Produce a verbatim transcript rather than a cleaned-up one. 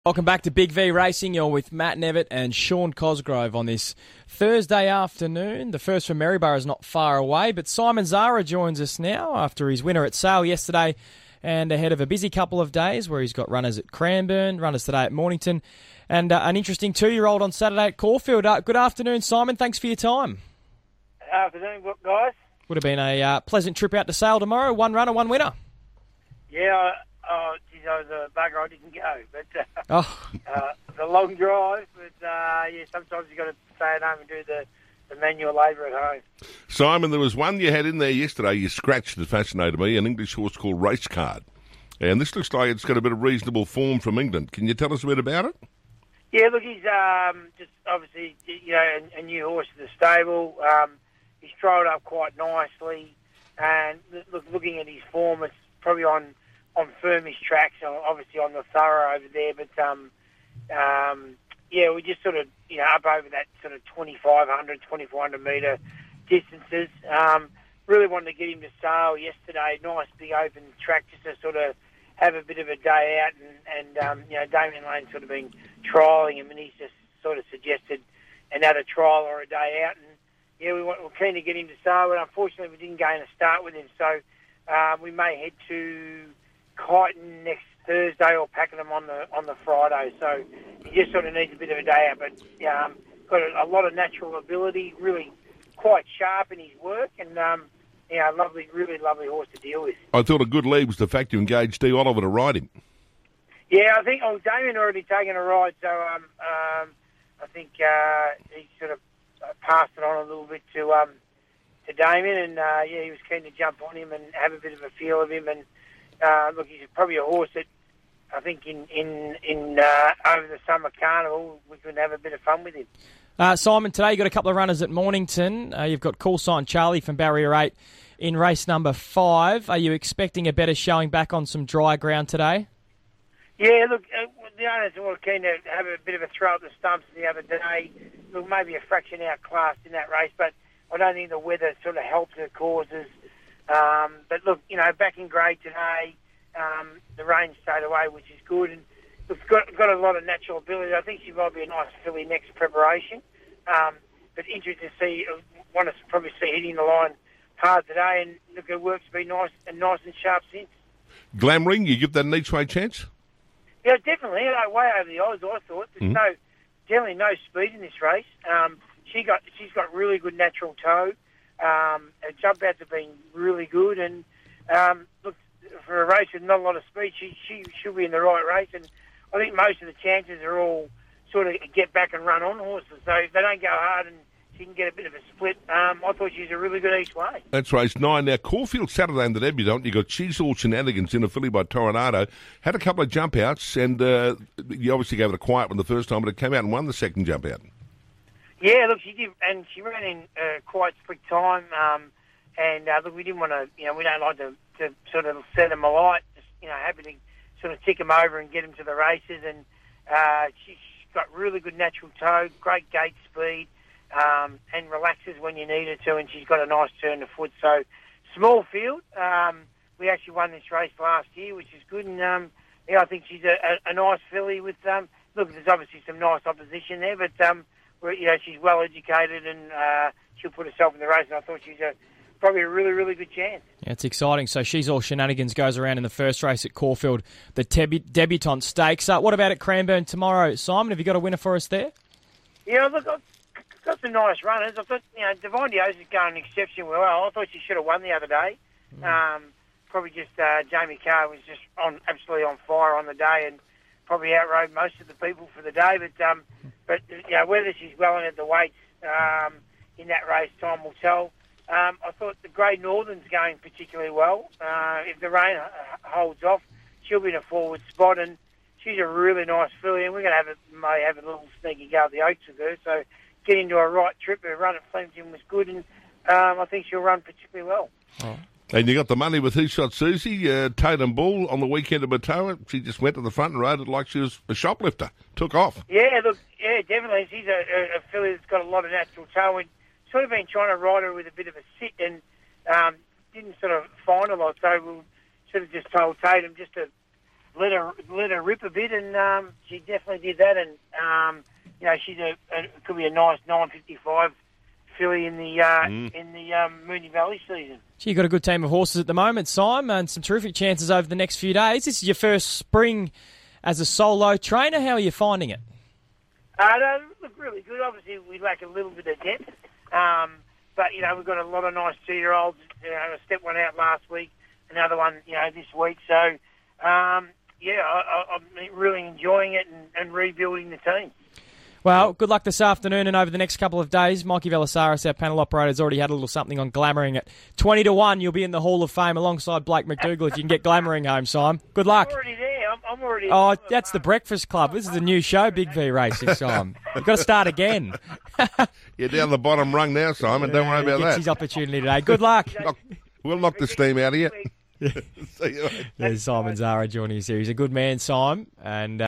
Welcome back to Big V Racing. You're with Matt Nevitt and Sean Cosgrove on this Thursday afternoon. The first from Maryborough is not far away, but Simon Zara joins us now after his winner at Sale yesterday and ahead of a busy couple of days where he's got runners at Cranbourne, runners today at Mornington, and uh, an interesting two-year-old on Saturday at Caulfield. Uh, good afternoon, Simon. Thanks for your time. Afternoon, guys. Would have been a uh, pleasant trip out to Sale tomorrow. One runner, one winner. Yeah, oh, geez, I was a bugger. I didn't go, but uh, Oh, uh, it's a long drive. But uh, yeah, sometimes you got to stay at home and do the, the manual labour at home. Simon, there was one you had in there yesterday you scratched that fascinated me, an English horse called Race Card. And this looks like it's got a bit of reasonable form from England. Can you tell us a bit about it? Yeah, look, he's um, just obviously, you know, a, a new horse to the stable. Um, he's trialled up quite nicely. And look, looking at his form, it's probably on, on firmish tracks, obviously on the thorough over there. But, um, um, yeah, we just sort of, you know, up over that sort of twenty-five hundred, twenty-four hundred metre distances. Um, really wanted to get him to Sale yesterday. Nice big open track just to sort of have a bit of a day out. And, and um, you know, Damien Lane's sort of been trialling him, and he's just sort of suggested another trial or a day out. And, yeah, we want, we're keen to get him to Sale, but unfortunately we didn't gain a start with him. So uh, we may head to Kyneton next Thursday or Pakenham on the on the Friday. So he just sort of needs a bit of a day out. But um, got a, a lot of natural ability, really quite sharp in his work, and um, yeah, lovely, really lovely horse to deal with. I thought a good lead was the fact you engaged Dee Oliver to ride him. Yeah, I think, oh, Damien already taken a ride, so um, um, I think uh, he sort of passed it on a little bit to um, to Damien, and uh, yeah, he was keen to jump on him and have a bit of a feel of him. And uh, look, he's probably a horse that I think in in in uh, over the summer carnival we could have a bit of fun with him. Uh, Simon, today you've got a couple of runners at Mornington. Uh, you've got Call Sign Charlie from Barrier eight in race number five. Are you expecting a better showing back on some dry ground today? Yeah, look, uh, the owners were keen to have a bit of a throw at the stumps the other day. Look, maybe a fraction outclassed in that race, but I don't think the weather sort of helped the causes. Um, but look, you know, back in grade today, um, the rain stayed away, which is good. And look, got got a lot of natural ability. I think she might be a nice filly next preparation. Um, but interested to see, uh, want to probably see hitting the line hard today. And look, her work's been nice and nice and sharp since. Glamring, you give that an each way chance? Yeah, definitely. You know, way over the odds, I thought. There's Mm-hmm. no, definitely no speed in this race. Um, she got, she's got really good natural toe. Um, her jump outs have been really good, and um, look, for a race with not a lot of speed, she she should be in the right race. And I think most of the chances are all sort of get back and run on horses. So if they don't go hard and she can get a bit of a split, um, I thought she was a really good each way. That's race nine. Now, Caulfield Saturday in the debutante, you got She's All Shenanigans in a filly by Toronado. Had a couple of jump outs, and uh, you obviously gave it a quiet one the first time, but it came out and won the second jump out. Yeah, look, she did, and she ran in uh, quite quick time. Um, and uh, look, we didn't want to, you know, we don't like to, to sort of set them alight. Just, you know, happy to sort of tick them over and get them to the races. And uh, she, she's got really good natural toe, great gate speed, um, and relaxes when you need her to. And she's got a nice turn to foot. So small field. Um, we actually won this race last year, which is good. And um, yeah, I think she's a, a, a nice filly with. Um, look, there's obviously some nice opposition there, but. Um, You know, she's well educated, and uh, she'll put herself in the race. And I thought she's a, probably a really, really good chance. Yeah, it's exciting. So She's All Shenanigans goes around in the first race at Caulfield, the debu- debutante stakes. Uh, what about at Cranbourne tomorrow, Simon? Have you got a winner for us there? Yeah, look, I've got some nice runners. I thought, you know, Divine Dios is going exceptionally well. I thought she should have won the other day. Mm. Um, probably just uh, Jamie Carr was just on absolutely on fire on the day, and probably outrode most of the people for the day. But um, but you know, whether she's well in at the weights um, in that race, time will tell. Um, I thought the Great Northern's going particularly well. Uh, if the rain h- holds off, she'll be in a forward spot, and she's a really nice filly. And we're going to have a, may have a little sneaky go at the Oaks with her. So get into a right trip. Her run at Flemington was good, and um, I think she'll run particularly well. Oh. And you got the money with Who Shot Susie, uh, Tatum Bull on the weekend at Matoa. She just went to the front and rode it like she was a shoplifter. Took off. Yeah, look, yeah, definitely. She's a, a, a filly that's got a lot of natural toe. And sort of been trying to ride her with a bit of a sit, and um, didn't sort of find a lot. So we sort of just told Tatum just to let her let her rip a bit, and um, she definitely did that. And um, you know, she's a, a could be a nice nine fifty-five filly in the uh, mm. in the um, Moonee Valley season. So you've got a good team of horses at the moment, Simon, and some terrific chances over the next few days. This is your first spring as a solo trainer. How are you finding it? Uh, no, look really good. Obviously, we lack a little bit of depth, um, but you know we've got a lot of nice two-year-olds. You know, I stepped one out last week, another one, you know, this week. So um, yeah, I, I, I'm really enjoying it and, and rebuilding the team. Well, good luck this afternoon and over the next couple of days. Mikey Velasaris, our panel operator, has already had a little something on glamoring at twenty to one. You'll be in the Hall of Fame alongside Blake McDougall if you can get glamoring home, Simon. Good luck. I'm already there. I'm, I'm already there. Oh, that's the Breakfast Club. This is the new show, Big V Racing, Simon. You've got to start again. You're down the bottom rung now, Simon. Don't worry about Gets that. his opportunity today. Good luck. Knock, we'll knock the steam out of you. See you later. There's Simon Zara joining us here. He's a good man, Simon, and... Uh,